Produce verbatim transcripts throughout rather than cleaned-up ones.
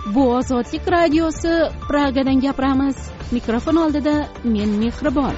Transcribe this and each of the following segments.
Bu Ozodlik radiosi, Pragadan gapiramiz. Mikrofon oldida men Mehribon.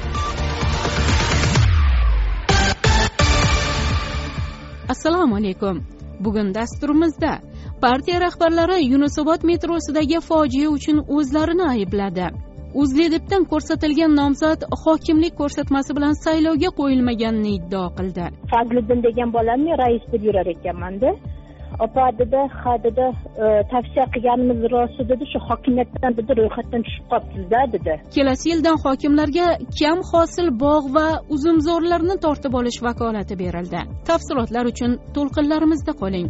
Assalomu alaykum. Bugun dasturimizda partiya rahbarlari Yunusobod metrosidagi fojia uchun o'zlarini aybladi. Uzledibdan ko'rsatilgan nomzod hokimlik ko'rsatmasi bilan saylovga qo'yilmaganini iddao qildi. Fazliddin degan bolamni rais deb yurar ekanman-da. Opa dedi, ha dedi, tavsiya qilganimiz rost dedi, shu hokimiyatdan dedi, ro'yxatdan tushib qolibsiz-da dedi. Kelasi yildan hokimlarga kam hosil bog' va uzumzorlarni tortib olish vakolati berildi. Tafsilotlar uchun to'lqinlarimizda qoling.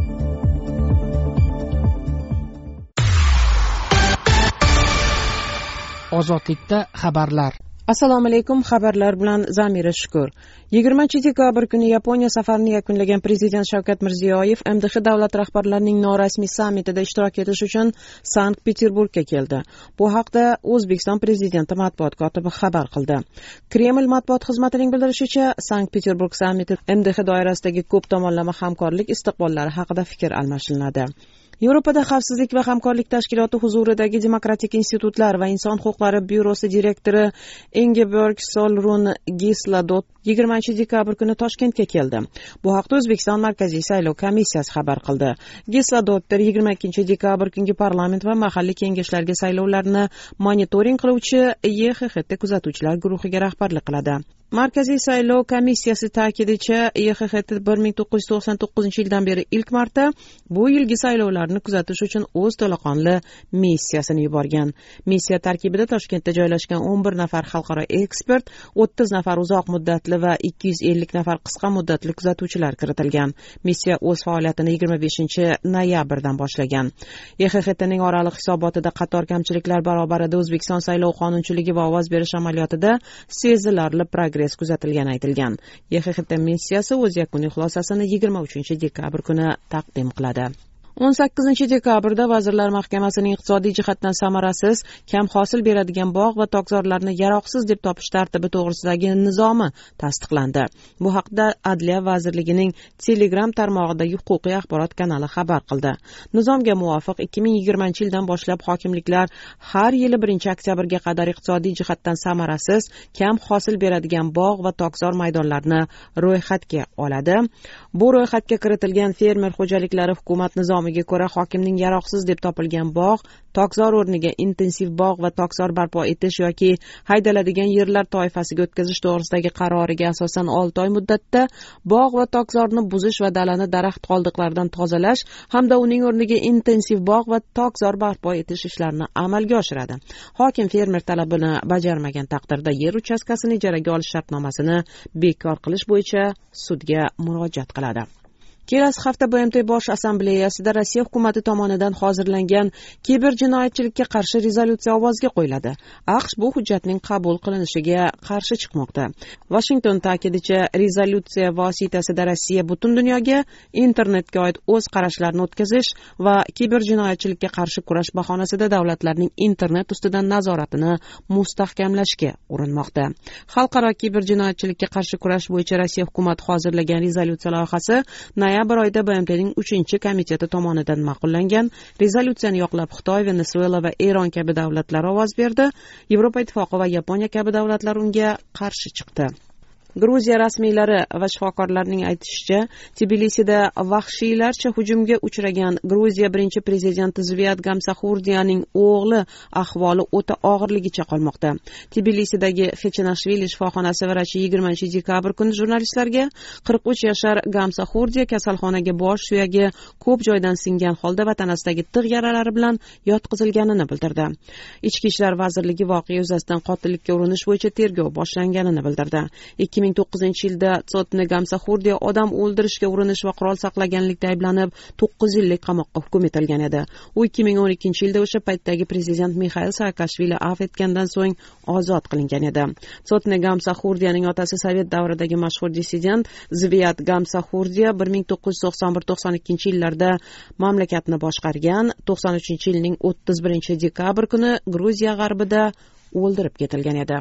Ozodlikda xabarlar. Assalomu alaykum, xabarlar bilan Zamira Shukur. yigirmanchi dekabr kuni Yaponiya safarini yakunlagan prezident Shavkat Mirziyoyev M D H davlat rahbarlarining norasmiy sammitida ishtirok etish uchun Sankt-Peterburgga keldi. Bu haqda O'zbekiston prezidenti matbuot kotibi xabar qildi. Kreml matbuot xizmatining bildirishicha, Sankt-Peterburg sammiti M D H doirasidagi ko'p tomonlama hamkorlik istiqbollari haqida fikr almashinadi. Yevropada xavfsizlik va hamkorlik tashkiloti huzuridagi demokratik institutlar va inson huquqlari byurosi direktori Ingeborg Solrun Gisladot yigirmanchi dekabr kuni Toshkentga keldi. Bu haqda O'zbekiston Markaziy saylov komissiyasi xabar qildi. Gisladottir yigirma ikkinchi dekabr kungi parlament va mahalliy kengashlarga saylovlarni monitoring qiluvchi Y X X T kuzatuvchilar guruhiga rahbarlik qiladi. Markaziy saylov komissiyasi ta'kidicha, Y X X T bir ming to'qqiz yuz to'qson to'qqizinchi yildan beri ilk marta bu yilgi saylovlarni kuzatish uchun o'z to'laqonli missiyasini yuborgan. Missiya tarkibida Toshkentda joylashgan o'n bir nafar xalqaro ekspert, o'ttiz nafar uzoq muddatli va ikki yuz ellik nafar qisqa muddatli kuzatuvchilar kiritilgan. Missiya o'z faoliyatini yigirma beshinchi noyabrdan boshlagan. Y X X T'ning oraliq hisobotida qator kamchiliklar barobarida O'zbekiston saylov qonunchiligi va ovoz berish amaliyotida sezilarli progress kuzatilgani aytilgan. Y X X T missiyasi o'z yakuniy xulosasini yigirma uchinchi dekabr kuni taqdim qiladi. o'n sakkizinchi dekabrda Vazirlar Mahkamasining iqtisodiy jihatdan samarasiz, kam hosil beradigan bog' va tokzorlarni yaroqsiz deb topish tartibi to'g'risidagi nizomi tasdiqlandi. Bu haqda Adliya vazirligining Telegram tarmog'idagi huquqiy axborot kanali xabar qildi. Nizomga muvofiq ikki ming yigirmanchi yildan boshlab hokimliklar har yili birinchi oktyabrga qadar iqtisodiy jihatdan samarasiz, kam hosil beradigan bog' va tokzor maydonlarni ro'yxatga oladi. Bu ro'yxatga kiritilgan fermer xo'jaliklari hukumat nizomi ga ko'ra hokimning yaroqsiz deb topilgan bog', tokzor o'rniga intensiv bog' va tokzor barpo etish yoki haydaladigan yerlar toifasiga o'tkazish to'g'risidagi qaroriga asosan olti oy muddatda bog' va tokzorni buzish va dalani daraxt qoldiqlaridan tozalash hamda uning o'rniga intensiv bog' va tokzor barpo etish ishlarini amalga oshiradi. Hokim fermer talabini bajarmagan taqdirda yer uchastkasini ijaraga olish shartnomasini bekor qilish bo'yicha sudga murojaat qiladi. Kelasi hafta B M T Bosh assambleyasida Rossiya hukumati tomonidan hozirlangan kiberjinoyatchilikka qarshi rezolyutsiya ovozga qo'yiladi. AQSh bu hujjatning qabul qilinishiga qarshi chiqmoqda. Washington ta'kidicha, rezolyutsiya vositasida Rossiya butun dunyoga internetga oid o'z qarashlarini o'tkazish va kiberjinoyatchilikka qarshi kurash bahonasida davlatlarning internet ustidan nazoratini mustahkamlashga urinmoqda. Xalqaro kiberjinoyatchilikka qarshi kurash bo'yicha Rossiya hukumati hozirlagan rezolyutsiya loyihasi noyabr oyida B M T'ning uchinchi komiteti tomonidan ma'qullangan. Rezolyutsiyani yoqlab Xitoy, Venesuela va Eron kabi davlatlar ovoz berdi. Yevropa ittifoqi va Yaponiya kabi davlatlar unga qarshi chiqdi. Gruziya rasmiylari va shifokorlarning aytishicha, Tbilisida vahshiylarcha hujumga uchragan Gruziya birinchi prezidenti Zviad Gamsaxurdiyaning o'g'li ahvoli o'ta og'irligicha qolmoqda. Tbilisidagi Xechinashvili shifoxonasi vrachi yigirmanchi dekabr kuni jurnalistlarga qirq uch yashar Gamsaxurdiya kasalxonaga bosh suyagi ko'p joydan singan holda va tanasidagi tig' yaralari bilan yotqizilganini bildirdi. Ichki ishlar vazirligi voqea yuzasidan qotillikka urinish bo'yicha tergov boshlanganini bildirdi. ikki ming to'qqizinchi yilda Tsotne Gamsaxurdiya odam o'ldirishga urinish va qurol saqlaganlikda ayblanib to'qqiz yillik qamoqqa hukm etilgan edi. U ikki ming o'n ikkinchi yilda o'sha paytdagi prezident Mixail Saakashvili afv etgandan so'ng ozod qilingan edi. Tsotne Gamsaxurdiyaning otasi sovet davridagi mashhur dissident Zviad Gamsaxurdiya bir ming to'qqiz yuz to'qson bir to'qson ikkinchi yillarda mamlakatni boshqargan. to'qson uchinchi yilning o'ttiz birinchi dekabr kuni Gruziya g'arbida o'ldirib ketilgan edi.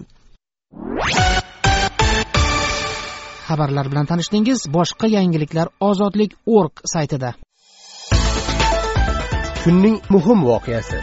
Xabarlar bilan tanishdingiz. Boshqa yangiliklar ozodlik точка org saytida. kunning muhim voqeasi.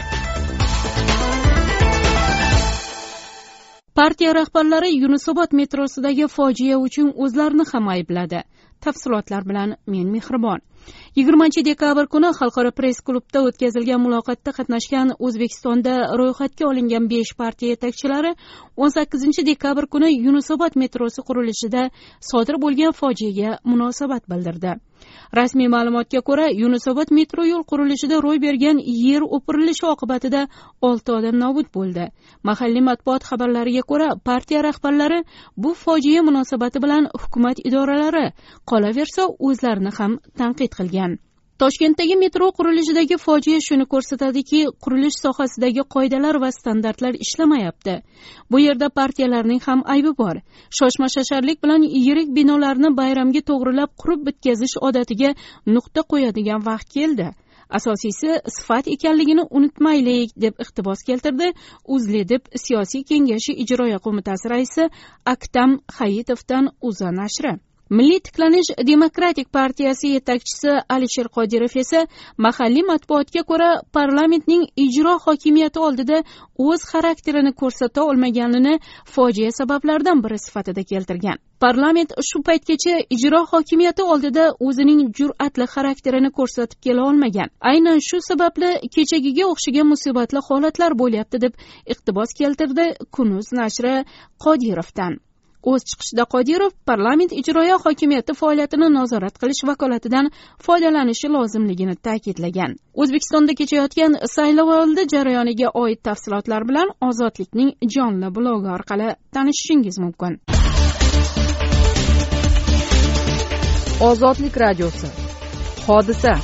Partiya rahbarlari Yunusobod metrosidagi fojia uchun o'zlarini ham aybladi. Tafsilotlar bilan men Mehribon. yigirmanchi dekabr kuni Xalqaro press klubda o'tkazilgan muloqotda qatnashgan O'zbekistonda ro'yxatga olingan besh partiya yetakchilari o'n sakkizinchi dekabr kuni Yunusobod metrosi qurilishida sodir bo'lgan fojiaga munosabat bildirdi. Rasmiy ma'lumotga ko'ra, Yunusobod metro yo'l qurilishida ro'y bergan yer o'pirilishi oqibatida olti odam nobud bo'ldi. Mahalliy matbuot xabarlariga ko'ra, partiya rahbarlari bu fojia munosabati bilan hukumat idoralari, qolaversa o'zlarini ham tanqid qilgan. Toshkentdagi metro qurilishidagi fojia shuni ko'rsatadiki, qurilish sohasidagi qoidalar va standartlar ishlamayapti. Bu yerda partiyalarning ham aybi bor. Shoshma-shasharlik bilan yirik binolarni bayramga to'g'rilab qurib bitkazish odatiga nuqta qo'yadigan vaqt keldi. Asosiysi sifat ekanligini unutmaylik, deb iqtibos keltirdi UzLeDib siyosiy kengashi ijroiya qo'mitasi raisi Aktam Hayitovdan O'zA nashri. Milliy tiklanish demokratik partiyasi yetakchisi Alisher Qodirov esa mahalliy matbuotga ko'ra parlamentning ijro hokimiyati oldida o'z xarakterini ko'rsata olmaganini fojia sabablaridan biri sifatida keltirgan. Parlament shu paytgacha ijro hokimiyati oldida o'zining jur'atli xarakterini ko'rsatib kela olmagan. Aynan shu sababli kechagiga o'xshagan musibatli holatlar bo'lyapti, deb iqtibos keltirdi Kunuz nashri Qodirovdan. O'z chiqishida Qodirov parlament ijroiya hokimiyati faoliyatini nazorat qilish vakolatidan foydalanishi lozimligini ta'kidlagan. O'zbekistonda kechayotgan saylovoldi jarayoniga oid tafsilotlar bilan Ozodlikning jonli blogi orqali tanishishingiz mumkin. Ozodlik radiosi. Hodisa.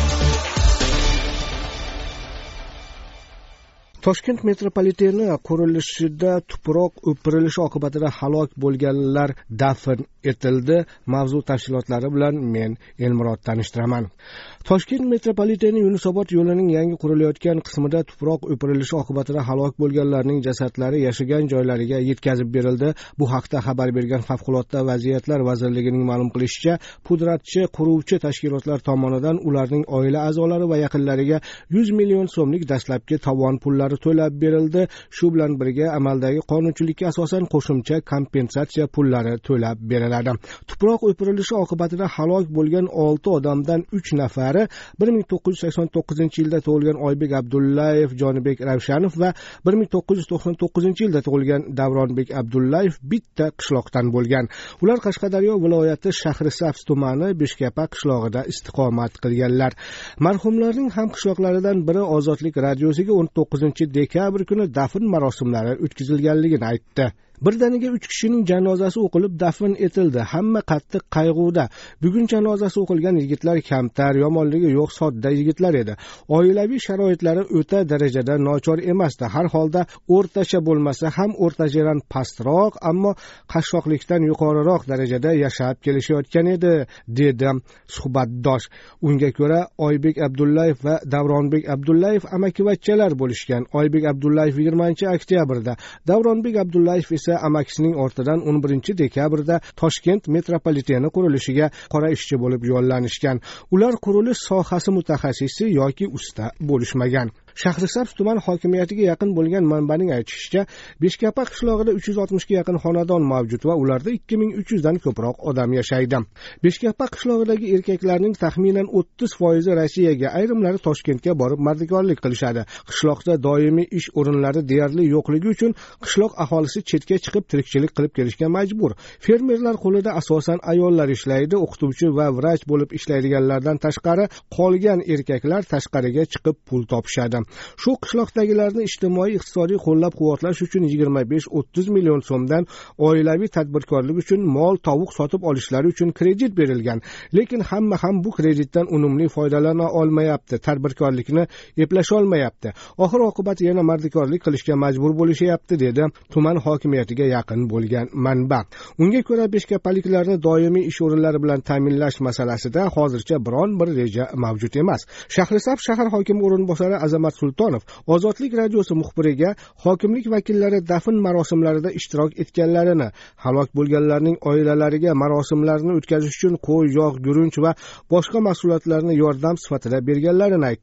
Toshkent metropoliteni qurilishida tuproq o'pirilishi oqibatida halok bo'lganlar dafn etildi. Mavzu tafsilotlari bilan men Elmurod tanishtiraman. Toshkent metropoliteni Yunusobod yo'lining yangi qurilayotgan qismida tuproq o'pirilishi oqibatida halok bo'lganlarning jasadlari yashagan joylariga yetkazib berildi. Bu haqda xabar bergan Favqulodda vaziyatlar vazirligining ma'lum qilishicha, pudratchi quruvchi tashkilotlar tomonidan ularning oila a'zolari va yaqinlariga yuz million so'mlik dastlabki tovon pullari to'lab berildi. Shu bilan birga amaldagi qonunchilikka asosan qo'shimcha kompensatsiya pullari to'lab beriladi. Tuproq o'pirilishi oqibatida halok bo'lgan olti odamdan uch nafari bir ming to'qqiz yuz sakson to'qqizinchi yilda tug'ilgan Oybek Abdullayev, Jonibek Ravshanov va bir ming to'qqiz yuz to'qson to'qqizinchi yilda tug'ilgan Davronbek Abdullayev bitta qishloqdan bo'lgan. Ular Qashqadaryo viloyati Shahrisabz tumani Beshkapa qishlog'ida istiqomat qilganlar. Marhumlarning ham qishloqlaridan biri Ozodlik radiosiga o'n to'qqizinchi dekabr kuni dafn marosimlari o'tkazilganligini aytdi. Birdaniga uch kishining janozasi o'qilib dafn etildi. Hamma qattiq qayg'uda. Bugun janozasi o'qilgan yigitlar kamtar, yomonligi yo'q, sodda yigitlar edi. Oilaviy sharoitlari o'ta darajada nochor emasdi. Har holda o'rtacha bo'lmasa ham o'rtachadan pastroq, ammo qashshoqlikdan yuqoriroq darajada yashab kelishayotgan edi, dedi suhbatdosh. Unga ko'ra Oybek Abdullayev va Davronbek Abdullayev amakivachchalar bo'lishgan. Oybek Abdullayev yigirmanchi oktyabrda, Davronbek Abdullayev esa amakisining ortidan o'n birinchi dekabrda Toshkent metropoliteni qurilishiga qora ishchi bo'lib yo'llanishgan. Ular qurilish sohasi mutaxassisi yoki usta bo'lishmagan. Shahrisabz tuman hokimiyatiga yaqin bo'lgan manbaning aytishicha, Beshkapa qishlog'ida uch yuz oltmishga yaqin xonadon mavjud va ularda ikki ming uch yuz dan ko'proq odam yashaydi. Beshkapa qishlog'idagi erkaklarning taxminan o'ttiz foizi Rossiyaga, ayrimlari Toshkentga borib mardikorlik qilishadi. Qishloqda doimiy ish o'rinlari deyarli yo'qligi uchun qishloq aholisi chetga chiqib tirikchilik qilib kelishga majbur. Fermerlar qo'lida asosan ayollar ishlaydi, o'qituvchi va vrach bo'lib ishlaydiganlardan tashqari qolgan erkaklar tashqariga chiqib pul topishadi. Shu qishloqdagilarni ijtimoiy iqtisodiy qo'llab-quvvatlash uchun yigirma besh o'ttiz million so'mdan oilaviy tadbirkorlik uchun mol, tovuq sotib olishlari uchun kredit berilgan. Lekin hamma ham bu kreditdan unumli foydalana olmayapti, tadbirkorlikni eplasha olmayapti. Oxir oqibat yana mardikorlik qilishga majbur bo'lishyapti, dedi tuman hokimiyatiga yaqin bo'lgan manba. Unga ko'ra beshkapaliklarni doimiy ish o'rinlari bilan ta'minlash masalasida hozircha biron bir reja mavjud emas. Shahrisabz shahar hokimi o'rinbosari Azamat Sultonov Ozodlik radiosi muxbiriga hokimlik vakillari dafn marosimlarida ishtirok etganlarini, halok bo'lganlarning oilalariga marosimlarni o'tkazish uchun qo'y, yog', gurunch va boshqa mahsulotlarni yordam sifatida berganlarini aytdi.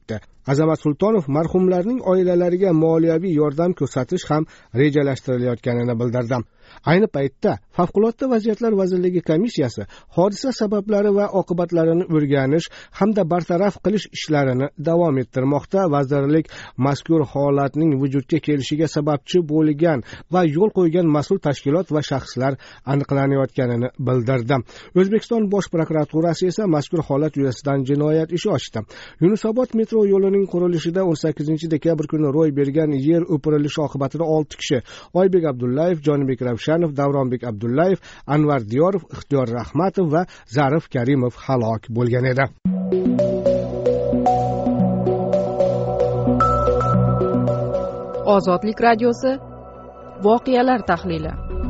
Azamat Sultonov marhumlarning oilalariga moliyaviy yordam ko'rsatish ham rejalashtirilayotganini bildirdi. Ayni paytda Favqulodda vaziyatlar vazirligi komissiyasi hodisa sabablari va oqibatlarini o'rganish hamda bartaraf qilish ishlarini davom ettirmoqda. Vazirlik mazkur holatning vujudga kelishiga sababchi bo'lgan va yo'l qo'ygan mas'ul tashkilot va shaxslar aniqlanayotganini bildirdi. O'zbekiston Bosh prokuraturasi esa mazkur holat yuzasidan jinoyat ishi ochdi. Yunusobod metro yo'lining qurilishida o'n sakkizinchi dekabr kuni ro'y bergan yer o'pirilishi oqibatida olti kishi Oybek Abdullayev, Jonibek Ravshanov, Davronbek Abdullayev, Anvar Diyorov, Ixtiyor Rahmatov va Zarif Karimov halok bo'lgan edi. Ozodlik radiosi voqealar tahlili.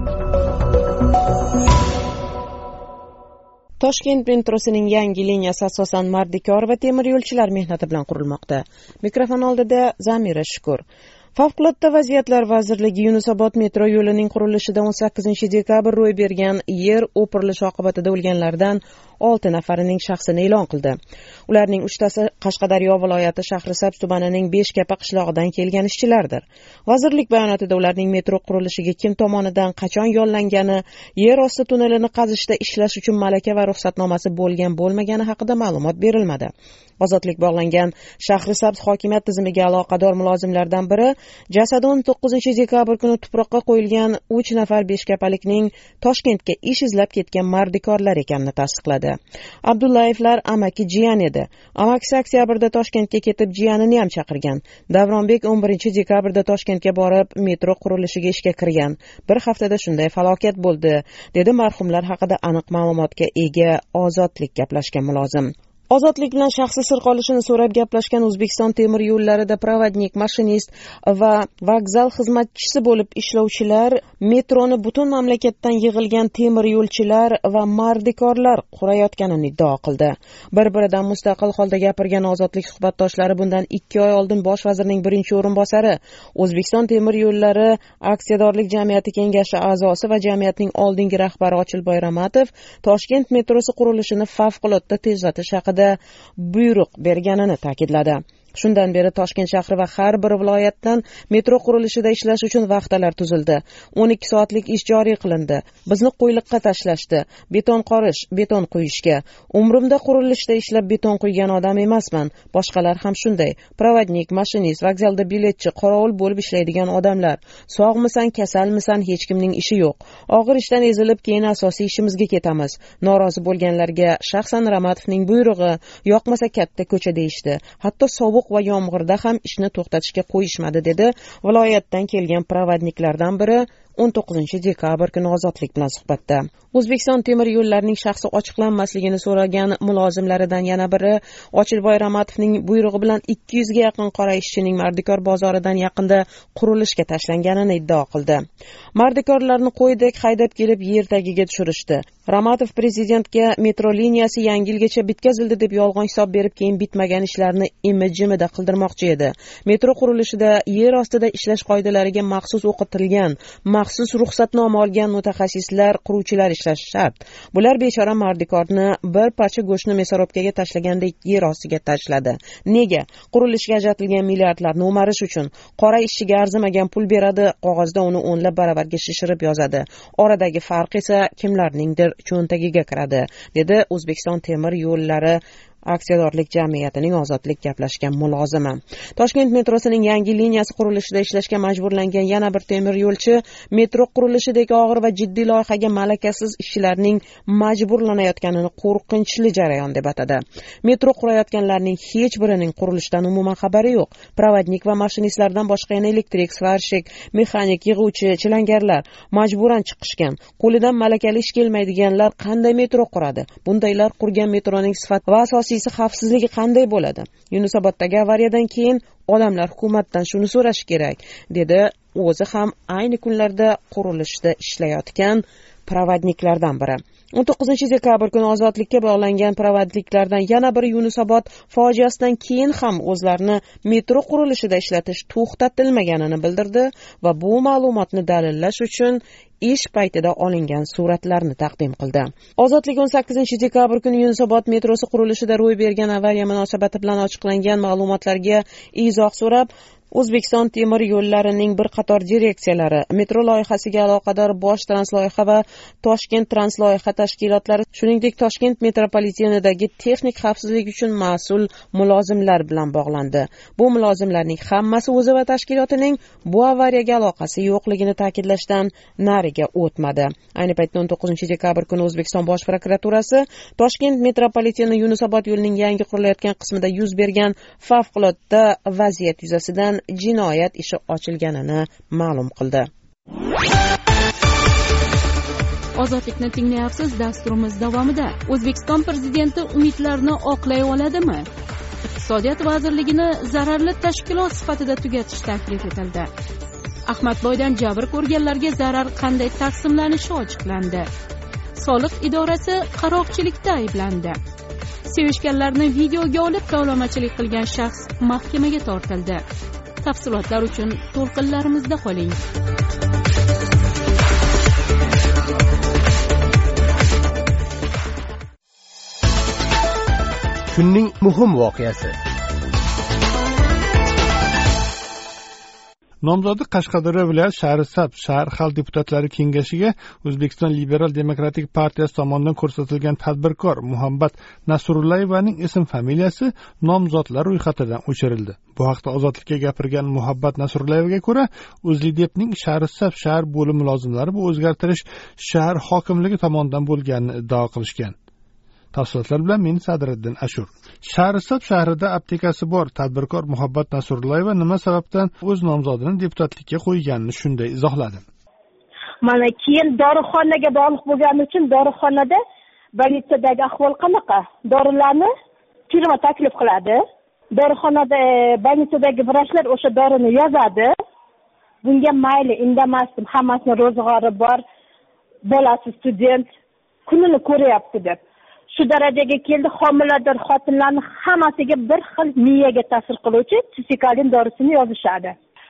Toshkent metrosining yangi liniyasi asosan mardikor va temir yo'lchilar mehnati bilan qurilmoqda. Mikrofon oldida Zamira Shukur. Favqulodda vaziyatlar vazirligi Yunusobod metro yo'lining qurilishida o'n sakkizinchi dekabr ro'y bergan yer o'pirilishi oqibatida o'lganlardan olti nafarining shaxsini e'lon qildi. Ularning uchtasi Qashqadaryo viloyati Shahrisabz tumanining Beshkapa qishlog'idan kelgan ishchilardir. Vazirlik bayonotida ularning metro qurilishiga kim tomonidan qachon yollangani, yer osti tunnelini qazishda ishlash uchun malaka va ruxsatnomasi bo'lgan bo'lmagani haqida ma'lumot berilmadi. Ozodlik bog'langan Shahrisabz hokimiyat tizimiga aloqador mulozimlardan biri jasadi o'n to'qqizinchi dekabr kuni tuproqqa qo'yilgan uch nafar beshkapalikning Toshkentga ish izlab ketgan mardikorlar ekanini tasdiqladi. Abdullayevlar amaki jiyan edi. Amakisi oktyabrda Toshkentga ketib jiyanini ham chaqirgan. Davronbek o'n birinchi dekabrda Toshkentga borib metro qurilishiga ishga kirgan. Bir haftada shunday falokat bo'ldi, dedi marhumlar haqida aniq ma'lumotga ega Ozodlik gaplashgan mulozim. Ozodlik bilan shaxsi sir qolishini so'rab gaplashgan O'zbekiston temir yo'llarida provodnik, mashinist va vokzal xizmatchisi bo'lib ishlovchilar metroni butun mamlakatdan yig'ilgan temir yo'lchilar va mardikorlar qurayotganini iddao qildi. Bir-biridan mustaqil holda gapirgan Ozodlik suhbatdoshlari bundan ikki oy oldin bosh vazirning birinchi o'rinbosari, O'zbekiston temir yo'llari aksiyadorlik jamiyati kengashi a'zosi va jamiyatning oldingi rahbari Ochilboy Ramatov Toshkent metrosi qurilishini favqulodda tezlatish haqida buyruq berganini ta'kidladi. Shundan beri Toshkent shahri va har bir viloyatdan metro qurilishida ishlash uchun vaqtalar tuzildi. o'n ikki soatlik ish joriy qilindi. Bizni qo'yliqqa tashlashdi. Beton qorish, beton quyishga. Umrimda qurilishda ishlab beton quygan odam emasman. Boshqalar ham shunday. Provodnik, mashinist, vokzalda biletchi, qorovul bo'lib ishlaydigan odamlar. Sog'misan, kasalmisan, hech kimning ishi yo'q. Og'ir ishdan ezilib keyin asosiy ishimizga ketamiz. Norozi bo'lganlarga shaxsan Ramatovning buyrug'i yoqmasa katta ko'cha deyishdi. Hatto sovuq va yomg'irda ham ishni to'xtatishga qo'yishmadi, dedi viloyatdan kelgan provodniklardan biri o'n to'qqizinchi dekabr kuni Ozodlik bilan suhbatda. O'zbekiston temir yo'llarining shaxsi ochiqlanmasligini so'ragan mulozimlaridan yana biri Ochilboy Ramatovning buyrug'i bilan ikki yuzga yaqin qora ishchining Mardikor bozoridan yaqinda qurilishga tashlanganini iddao qildi. Mardikorlarni qo'ydek haydab kelib yer tagiga tushirishdi. Ramatov prezidentga metro liniyasi yangi yilgacha bitkazildi deb yolg'on hisob berib, keyin bitmagan ishlarni imi-jimida qildirmoqchi edi. Metro qurilishida yer ostida ishlash qoidalariga maxsus o'qitilgan, maxsus ruxsatnoma olgan mutaxassislar, quruvchilar ishlashi shart. Bular bechora mardikorni bir parcha go'shtni mesorobkaga tashlagandek yer ostiga tashladi. Nega? Qurilishga ajratilgan milliardlarni o'marish uchun. Qora ishchiga arzimagan pul beradi, qog'ozda uni o'nlab baravarga shishirib yozadi. Oradagi farq esa kimlarningdir cho'ntagiga kiradi, dedi O'zbekiston temir yo'llari aksiyadorlik jamiyatining Ozodlik gaplashgan mulozimi. Toshkent metrosining yangi liniyasi qurilishida ishlashga majburlangan yana bir temir yo'lchi metro qurilishidagi og'ir va jiddiy loyihaga malakasiz ishchilarning majburlanayotganini qo'rqinchli jarayon deb atadi. Metro qurayotganlarning hech birining qurilishdan umuman xabari yo'q. Provodnik va mashinistlardan boshqa yana elektrik, svarshik, mexanik, yig'uvchi, chilangarlar majburan chiqishgan. Qo'lidan malakali ish kelmaydiganlar qanday metro quradi? Bundaylar qurgan metroning sifati va asosiy xavfsizligi qanday bo'ladi? Yunusoboddagi avariyadan keyin odamlar hukumatdan shuni so'rash kerak, dedi o'zi ham ayni kunlarda qurilishda ishlayotgan provodniklardan biri. o'n to'qqizinchi dekabr kuni ozodlikka bog'langan provodniklardan yana biri Yunusobod fojiasidan keyin ham o'zlarini metro qurilishida ishlatish to'xtatilmaganini bildirdi va bu ma'lumotni dalillash uchun ish paytida olingan suratlarni taqdim qildi. Ozodlik o'n sakkizinchi dekabr kuni Yunusobod metrosi qurilishida ro'y bergan avariya munosabati bilan ochiqlangan ma'lumotlarga izoh so'rab, O'zbekiston temir yo'llarining bir qator direksiyalari, metro loyihasiga aloqador bosh transloyiha va Toshkent transloyiha tashkilotlari, shuningdek Toshkent metropolitenidagi texnik xavfsizlik uchun mas'ul mulozimlar bilan bog'landi. Bu mulozimlarning hammasi o'zi va tashkilotining bu avariyaga aloqasi yo'qligini ta'kidlashdan nariga o'tmadi. Ayni paytda o'n to'qqizinchi dekabr kuni O'zbekiston bosh prokuraturasi Toshkent metropoliteni Yunusobod yo'lining yangi qurilayotgan qismida yuz bergan favqulodda vaziyat yuzasidan jinoyat ishi ochilganini ma'lum qildi. Ozodlikni tinglayapsiz. Dasturimiz davomida O'zbekiston prezidenti umidlarni oqlay oladimi? Iqtisodiyot vazirligini zararli tashkilot sifatida tugatish taklif etildi. Ahmadboydan jabr ko'rganlarga zarar qanday taqsimlanishi ochiqlandi. Soliq idorasi qaroqchilikda ayblandi. Sevishganlarni videoga olib tovlamachilik qilgan shaxs mahkamaga tortildi. Tafsilotlar uchun to'lqinlarimizda qoling. Kunning muhim voqeasi. Nomzodi Qashqadaryo viloyat Shahrisabz shahar xalq deputatlari kengashiga O'zbekiston Liberal Demokratik partiyasi tomonidan ko'rsatilgan tadbirkor Muhabbat Nasrullayevaning ism-familiyasi nomzodlar ro'yxatidan o'chirildi. Bu haqda Ozodlikka gapirgan Muhabbat Nasrullayevaga ko'ra, O'zLidepning Shahrisabz shahar bo'limi mulozimlari bu o'zgartirish shahar hokimligi tomonidan bo'lganini iddao qilishgan. Tafsilotlar bilan men Sadriddin Ashur. Shahrisabz shahrida aptekasi bor tadbirkor Muhabbat Nasrullayeva nima sababdan o'z nomzodini deputatlikka qo'yganini shunday izohladi. Mana keyin dorixonaga bog'liq bo'lgani uchun dorixonada bolnitsadagi ahvol qanaqa? Dorilarni firma taklif qiladi. Dorixonada bolnitsadagi vrachlar o'sha dorini yozadi. Bunga mayli, indamasdim, hammasini ro'zg'ori bor, bolasi student, kunini ko'ryapti deb. Shu darajaga keldi, homilador xotinlarni hammasiga bir xil miyaga ta'sir qiluvchi tsikalin dorisini yozishadi.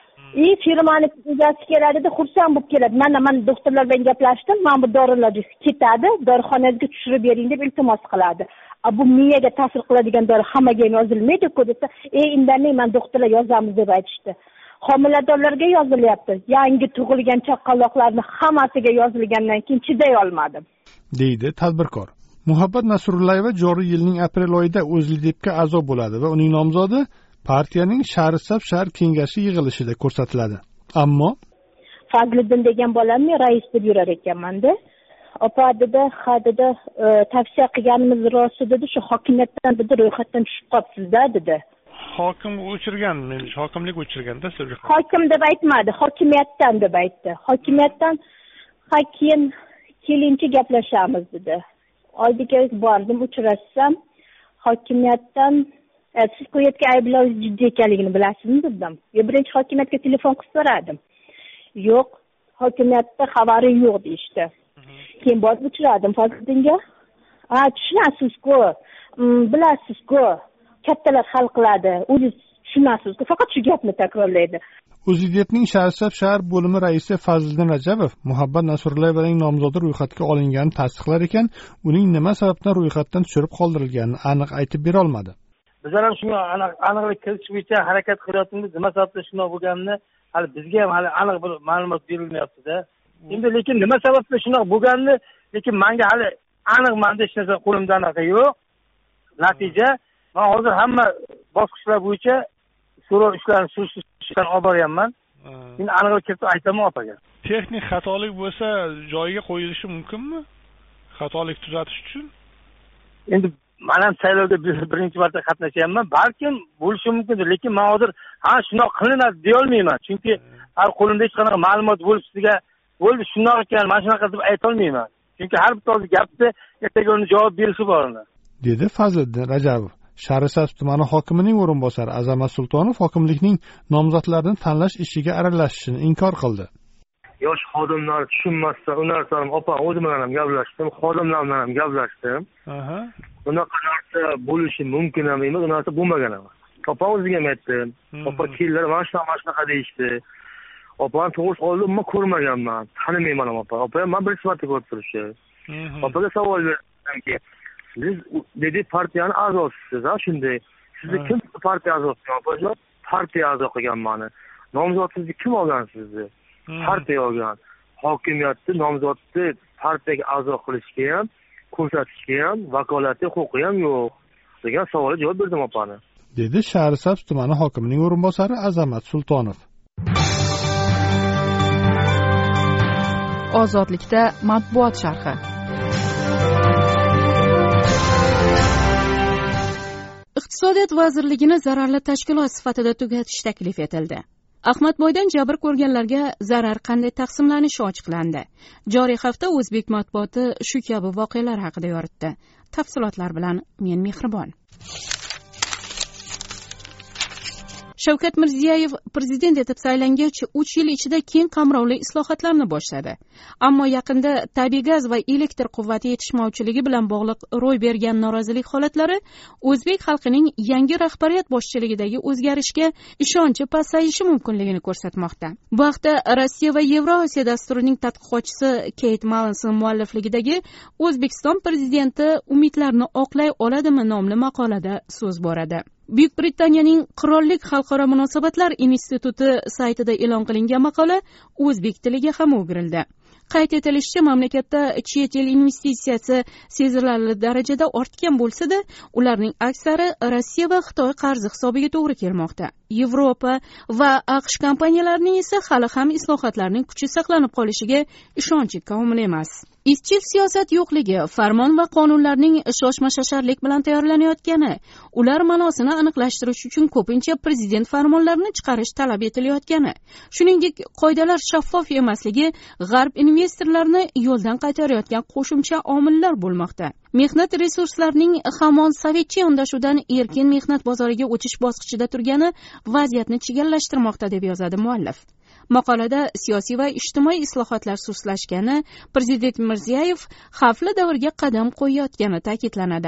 И firmani egasi keladida xursand bo'lib keladi. Mana men doktorlar bilan gaplashdim, men bu dorilar ketadi, dorixonaga tushirib bering deb iltimos qiladi. A bu miyaga ta'sir qiladigan dori hammaga ham yozilmaydi-ku desa, "Ey, indamay, men doktorlar yozamiz" deb aytishdi. Homiladorlarga yozilyapti. Yangi tug'ilgan chaqaloqlarni hammasiga yozilgandan keyin chiday olmadim, deydi tadbirkor. Muhabbat Nasrullayeva joriy yilning aprel oyida O'zLidepga a'zo bo'ladi va uning nomzodi partiyaning Shahrisabz shahar kengashi yig'ilishida ko'rsatiladi. Ammo Fazliddin degan bolamni rais deb yurar ekanman-da. Opa dedi, ha dedi, tavsiya qilganimiz rost dedi, shu hokimiyatdan dedi ro'yxatdan tushib qolibsiz-da dedi. Hokim o'chirgan, men hokimlik o'chirganda siz hokim deb aytmadi, hokimiyatdan deb aytdi. Hokimiyatdan ha keyin kelinchi gaplashamiz dedi. Oydiga bordim, uchrashsam, hokimiyatdan siz qo'yayotgan ayblovlar jiddiy ekanligini bilasizmi dedim. Yo, birinchi hokimiyatga telefon qilib so'radim. Yo'q, hokimiyatda xabari yo'q deyishdi. Keyin borib uchradim Fazliddinga. Ha, tushunasiz-ku, bilasiz-ku, kattalar hal qiladi, o'zingiz tushunasiz-ku, faqat shu gapni takrorlaydi. O'zLidepning Shahrisabz shahar bo'limi raisi Fazliddin Rajabov Muhabbat Nasrullayevaning nomzodi ro'yxatga olinganini tasdiqlar ekan, uning nima sababdan ro'yxatdan tushirib qoldirilganini aniq aytib bera olmadi. Bizlar ham shunga aniqlik kiritish bo'yicha harakat qilyapmiz. Nima sababdan shunday bo'lganini hali bizga ham hali aniq bir ma'lumot berilmayapti-da. Endi lekin nima sababdan shunday bo'lganini, lekin menga hali aniq menda hech narsa qo'limda aniq yo'q. Natija, men hozir hamma bosqichlar bo'yicha so'rov ishlarini surishtirishdan olib boryapman. Men aniqlik kiritib aytaman opaga. Texnik xatolik bo'lsa, joyiga qo'yilishi mumkinmi? Xatolik tuzatish uchun? Endi men ham saylovda birinchi marta qatnashyapman. Balkim bo'lishi mumkindir, lekin men hozir ha shunday qilinadi deya olmayman. Chunki har qo'limda hech qanaqa ma'lumot bo'lib sizga bo'ldi shunday ekan, men shunaqa deb ayta olmayman. Chunki har bitta gapda ertaga uni javob berishi bor uni. Dedi Fazliddin Rajabov. Shahrisabz tumani hokimining o'rinbosari Azamat Sultonov hokimlikning nomzodlarini tanlash ishiga aralashishini inkor qildi. yosh xodimlar tushunmasdan u narsani opa o'zi bilan ham gaplashdim, xodimlar bilan ham gaplashdim. Aha. Bunaqa narsa bo'lishi mumkin ham emas, u narsa bo'lmagan ham. Opa o'ziga ham aytdim. Opa keldilar, mana shunaqa mana shunaqa deyishdi. Opam to'g'ri oldin men ko'rmaganman, tanimayman opa. Opa ham men bir sifatda ko'rib turishdi. Opaga savol berdimki, siz dedi partiyani a'zosisiz, ha shunday. Sizni kim partiya a'zosi opajon? Partiya a'zo qilgan meni. Nomzodingizni kim olgan sizni? Partiya olgan. Hokimiyatni nomzodni partiyaga a'zo qilishga ham, ko'rsatishga ham vakolati, huquqi ham yo'q degan savolga javob berdim opani. Dedi Shahrisabz tumani hokimining o'rinbosari Azamat Sultonov. Ozodlikda matbuot sharhi. Iqtisodiyot vazirligini zararli tashkilot sifatida tugatish taklif etildi. Ahmadboydan jabr ko'rganlarga zarar qanday taqsimlanishi ochiqlandi. Joriy hafta o'zbek matbuoti shu kabi voqealar haqida yoritdi. Tafsilotlar bilan men Mehribon. Shavkat Mirziyoyev prezident etib saylangach uch yil ichida keng qamrovli islohotlarni boshladi. Ammo yaqinda tabiiy gaz va elektr quvvati yetishmovchiligi bilan bog'liq ro'y bergan norozilik holatlari o'zbek xalqining yangi rahbariyat boshchiligidagi o'zgarishga ishonchi pasayishi mumkinligini ko'rsatmoqda. Bu haqda Rossiya va Yevrosiyo dasturining tadqiqotchisi Keyt Mallinson muallifligidagi O'zbekiston prezidenti umidlarni oqlay oladimi nomli maqolada so'z boradi. Buyuk Britaniyaning Qirollik xalqaro munosabatlar instituti saytida e'lon qilingan maqola o'zbek tiliga ham o'girildi. Qayd etilishicha, mamlakatda chet el investitsiyasi sezilarli darajada ortgan bo'lsa-da, ularning aksari Rossiya va Xitoy qarzi hisobiga to'g'ri kelmoqda. Yevropa va AQSh kompaniyalarining esa hali ham islohotlarning kuchi saqlanib qolishiga ishonchi komil emas. Izchil siyosat yo'qligi, farmon va qonunlarning shoshma-shasharlik bilan tayyorlanayotgani, ular ma'nosini aniqlashtirish uchun ko'pincha prezident farmonlarini chiqarish talab etilayotgani, shuningdek qoidalar shaffof emasligi g'arb investorlarini yo'ldan qaytarayotgan qo'shimcha omillar bo'lmoqda. Mehnat resurslarining hamon sovetcha yondashuvdan erkin mehnat bozoriga o'tish bosqichida turgani vaziyatni chigallashtirmoqda deb yozadi muallif. Maqolada siyosiy va ijtimoiy islohotlar sustlashgani, prezident Mirziyoyev xavfli davrga qadam qo'yayotgani ta'kidlanadi.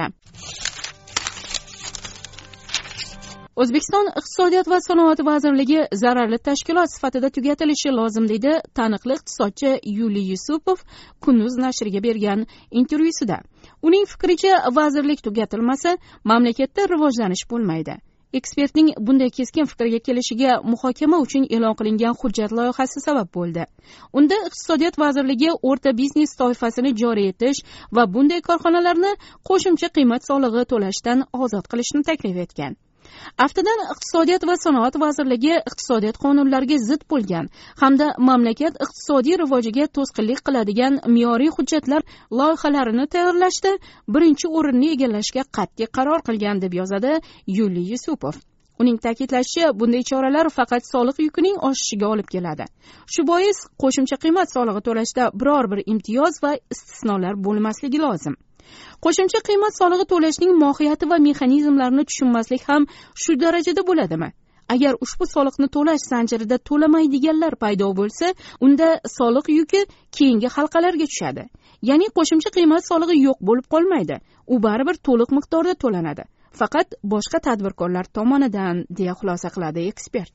O'zbekiston Iqtisodiyot va sanoat vazirligi zararli tashkilot sifatida tugatilishi lozim deydi taniqli iqtisodchi Yuliy Yusupov Kunduz nashriga bergan intervyusida. Uning fikricha, vazirlik tugatilmasa, mamlakatda rivojlanish bo'lmaydi. Ekspertning bunday keskin fikrga kelishiga muhokama uchun e'lon qilingan hujjat loyihasi sabab bo'ldi. Unda Iqtisodiyot vazirligi o'rta biznes toifasini joriy etish va bunday korxonalarni qo'shimcha qiymat solig'i to'lashdan ozod qilishni taklif etgan. Aftidan Iqtisodiyot va sanoat vazirligi iqtisodiyot qonunlariga zid bo'lgan hamda mamlakat iqtisodiy rivojiga to'sqinlik qiladigan me'yoriy hujjatlar loyihalarini tayyorlashda birinchi o'rinni egallashga qat'iy qaror qilgan deb yozadi Yuliy Yusupov. Uning ta'kidlashicha, bunday choralar faqat soliq yukining oshishiga olib keladi. Shu bois qo'shimcha qiymat solig'i to'lashda biror bir imtiyoz va istisnolar bo'lmasligi lozim. Qo'shimcha qiymat solig'i to'lashning mohiyati va mexanizmlarini tushunmaslik ham shu darajada bo'ladimi? Agar ushbu soliqni to'lash zanjirida to'lamaydiganlar paydo bo'lsa, unda soliq yuki keyingi halqalarga tushadi. Ya'ni qo'shimcha qiymat solig'i yo'q bo'lib qolmaydi. U baribir to'liq miqdorda to'lanadi. Faqat boshqa tadbirkorlar tomonidan, deya xulosa qiladi ekspert.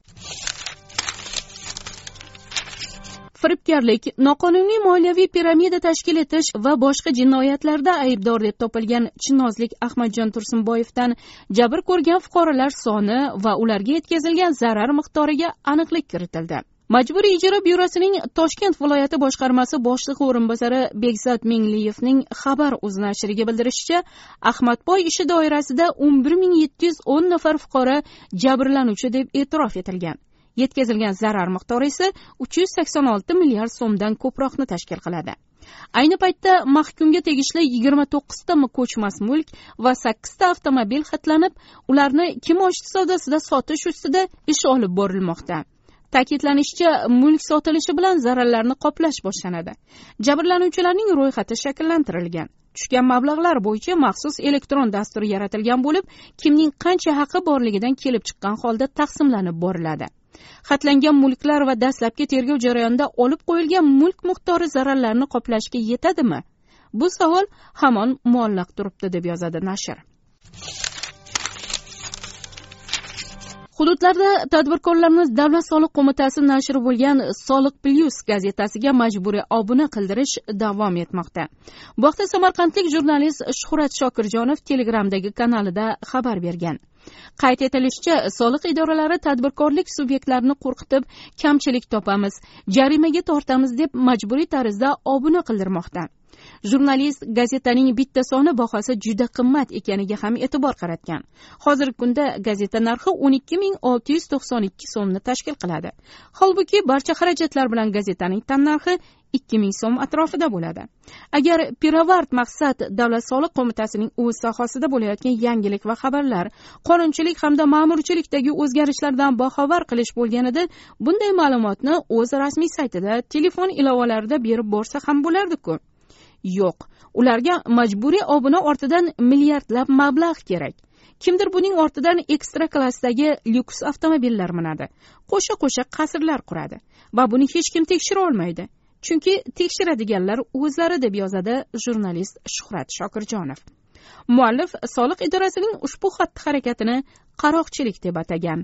Firibgarlik, noqonuniy moliyaviy piramida tashkil etish va boshqa jinoyatlarda aybdor deb topilgan Chinozlik Ahmadjon Tursunboyevdan jabr ko'rgan fuqarolar soni va ularga yetkazilgan zarar miqdoriga aniqlik kiritildi. Majburiy ijro byurosining Toshkent viloyati boshqarmasi boshlig'i o'rinbosari Bekzod Mengliyevning Xabar o'z nashriga bildirishicha, Ahmadboy ishi doirasida o'n bir ming yetti yuz o'n nafar fuqaro jabrlanuvchi deb e'tirof etilgan. Yetkazilgan zarar miqdori esa uch yuz sakson olti milliard so'mdan ko'proqni tashkil qiladi. Ayni paytda mahkumga tegishli yigirma to'qqizta ko'chmas mulk va sakkizta avtomobil xatlanib, ularni kimoshdi savdosida sotish ustida ish olib borilmoqda. Ta'kidlanishicha, mulk sotilishi bilan zararlarni qoplash boshlanadi. Jabrlanuvchilarning ro'yxati shakllantirilgan. Tushgan mablag'lar bo'yicha maxsus elektron dastur yaratilgan bo'lib, kimning qancha haqi borligidan kelib chiqqan holda taqsimlanib boriladi. xatlangan mulklar va dastlabki tergov jarayonida olib qo'yilgan mulk miqdori zararlarni qoplashga yetadimi? Bu savol hamon muallaq turibdi, deb yozadi nashr. Hududlarda tadbirkorlarni Davlat soliq qo'mitasi nashri bo'lgan Soliq Plus gazetasiga majburiy obuna qildirish davom etmoqda. Bu haqda samarqandlik jurnalist Shuhrat Shokirjonov Telegramdagi kanalida xabar bergan. Qayd etilishicha, soliq idoralari tadbirkorlik subyektlarini qo'rqitib, kamchilik topamiz, jarimaga tortamiz deb majburiy tarzda obuna qildirmoqda. Jurnalist gazetaning bitta soni bahosi juda qimmat ekaniga ham e'tibor qaratgan. Hozirgi kunda gazeta narxi o'n ikki ming olti yuz to'qson ikki so'mni tashkil qiladi. Holbuki barcha xarajatlar bilan gazetaning tannarxi ikki ming so'm atrofida bo'ladi. Agar pirovard maqsad Davlat soliq qo'mitasining o'z sohasida bo'layotgan yangilik va xabarlar, qonunchilik hamda ma'murchilikdagi o'zgarishlardan boxabar qilish bo'lganida, bunday ma'lumotni o'z rasmiy saytida, telefon ilovalarida berib borsa ham bo'lardi-ku. Yo'q, ularga majburiy obuna ortidan milliardlab mablag' kerak. Kimdir buning ortidan ekstra klassdagi lyuks avtomobillar minadi, qo'sha-qo'sha qasrlar quradi va buni hech kim tekshira olmaydi. Chunki tekshiradiganlar o'zlari, deb yozadi jurnalist Shuhrat Shokirjonov. Muallif soliq idorasining ushbu xatti-harakatini qaroqchilik deb atagan.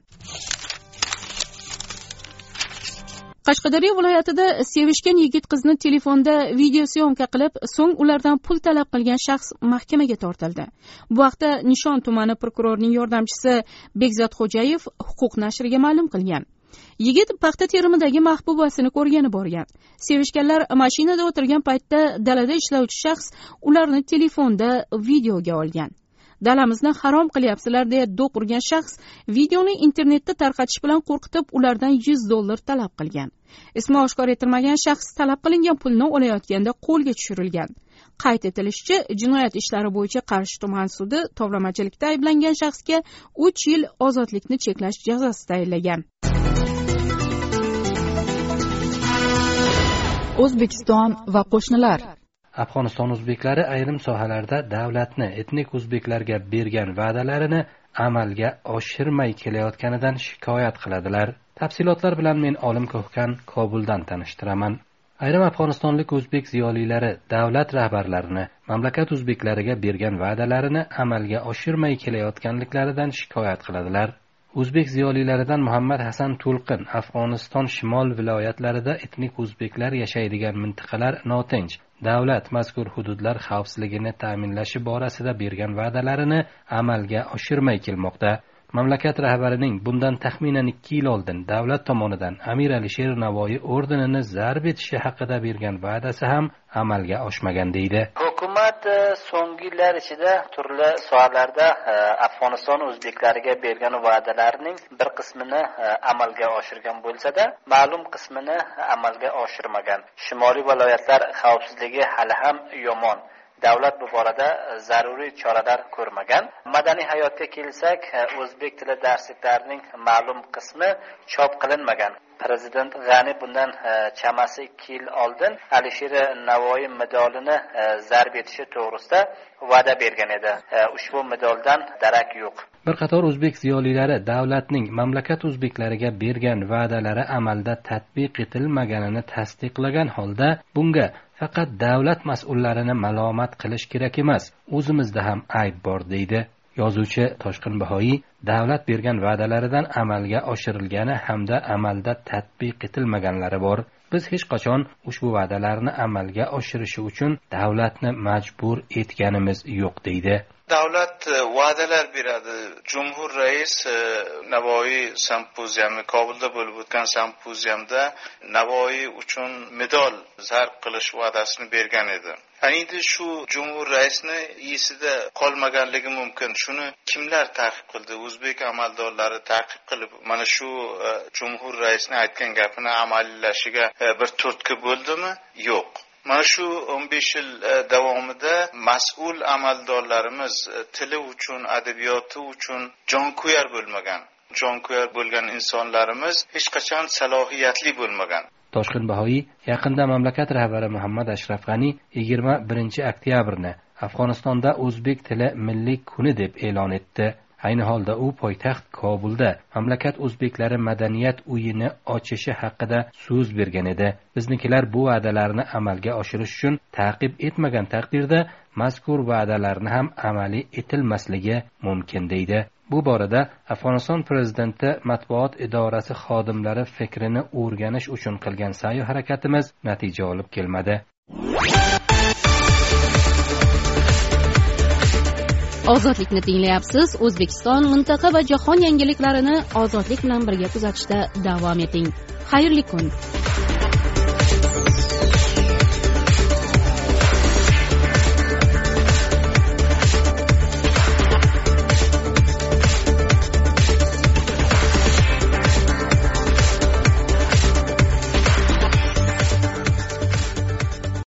Qashqadaryo viloyatida sevishgan yigit qizni telefonda video syomka qilib, so'ng ulardan pul talab qilgan shaxs mahkamaga tortildi. Bu haqda Nishon tumani prokurorining yordamchisi Bekzod Xo'jayev huquq nashriga ma'lum qilgan. Yigit paxta terimidagi mahbubasini ko'rgani borgan. Sevishganlar mashinada o'tirgan paytda dalada ishlovchi shaxs ularni telefonda videoga olgan. Dalamizni harom qilyapsizlar deya do'q urgan shaxs videoni internetda tarqatish bilan qo'rqitib, ulardan yuz dollar talab qilgan. Ismi oshkor etilmagan shaxs talab qilingan pulni olayotganda qo'lga tushirilgan. Qayd etilishicha, jinoyat ishlari bo'yicha Qarshi tuman sudi tovlamachilikda ayblangan shaxsga uch yil ozodlikni cheklash jazosi tayinlagan. O'zbekiston va qo'shnilar. Afg'oniston o'zbeklari ayrim sohalarda davlatni etnik o'zbeklarga bergan va'dalarini amalga oshirmay kelayotganidan shikoyat qiladilar. Tafsilotlar bilan men Olim Ko'hkan Kobuldan tanishtiraman. Ayrim afg'onistonlik o'zbek ziyolilari davlat rahbarlarini mamlakat o'zbeklariga bergan va'dalarini amalga oshirmay kelayotganliklaridan shikoyat qiladilar. O'zbek ziyolilaridan Muhammad Hasan To'lqin Afg'oniston shimol viloyatlarida etnik o'zbeklar yashaydigan mintaqalar notinch, davlat mazkur hududlar xavfsizligini ta'minlashi borasida bergan va'dalarini amalga oshirmay kelmoqda. Mamlakat rahbarining bundan taxminan ikki yil oldin davlat tomonidan Amir Alisher Navoiy ordenini zarb etishi haqida bergan va'dasi ham amalga oshmagan deydi. Hukumat so'nggi yillar ichida turli sohalarda Afg'oniston o'zbeklariga bergan va'dalarining bir qismini amalga oshirgan bo'lsa-da, ma'lum qismini amalga oshirmagan. Shimoliy viloyatlar xavfsizligi hali ham yomon. Davlat bu borada zaruriy choralar ko'rmagan. Madaniy hayotga kelsak, o'zbek tili darsliklarining ma'lum qismi chop qilinmagan. Prezident G'ani bundan chamasi ikki yil oldin Alisher Navoiy medolini zarb etishi to'g'risida va'da bergan edi. Ushbu medoldan darak yo'q. Bir qator o'zbek ziyolilari davlatning mamlakat o'zbeklariga bergan va'dalari amalda tatbiq etilmaganini tasdiqlagan holda bunga faqat davlat mas'ullarini malomat qilish kerak emas, o'zimizda ham ayb bor deydi. Yozuvchi Toshqin Bahoiy davlat bergan va'dalaridan amalga oshirilgani hamda amalda tatbiq etilmaganlari bor. Biz hech qachon ushbu va'dalarni amalga oshirishi uchun davlatni majbur etganimiz yo'q deydi. Davlat va'dalar beradi. Jumhur rais Navoiy simpoziyami Kobulda bo'lib o'tgan simpoziyamda Navoiy uchun medal zarb qilish va'dasini bergan edi. Endi shu Jumhur raisni esida qolmaganligi mumkin. Shuni kimlar ta'qib qildi? O'zbek amaldorlari ta'qib qilib, mana shu Jumhur raisni aytgan gapini amallashiga bir turtki bo'ldimi? Yo'q. Mana shu o'n besh yil davomida mas'ul amaldorlarimiz tili uchun, adabiyoti uchun jonkuyar bo'lmagan. Jonkuyar bo'lgan insonlarimiz hech qachon salohiyatli bo'lmagan. Toshqin Bahoiy yaqinda mamlakat rahbari Muhammad Ashraf G'ani yigirma birinchi oktyabrni Afg'onistonda o'zbek tili milliy kuni deb e'lon etdi. ayni holda u poytaxt Kobulda mamlakat o'zbeklari madaniyat uyini ochishi haqida so'z bergan edi. Biznikilar bu va'dalarni amalga oshirish uchun ta'qib etmagan taqdirda mazkur va'dalarni ham amaliy etilmasligi mumkin deydi. Bu borada Afg'oniston prezidenti matbuot idorasi xodimlari fikrini o'rganish uchun qilgan sa'y harakatimiz natija olib kelmadi. Ozodlikni tinglayapsiz. O'zbekiston, mintaqa va jahon yangiliklarini ozodlik bilan birga kuzatishda davom eting. Xayrli kun.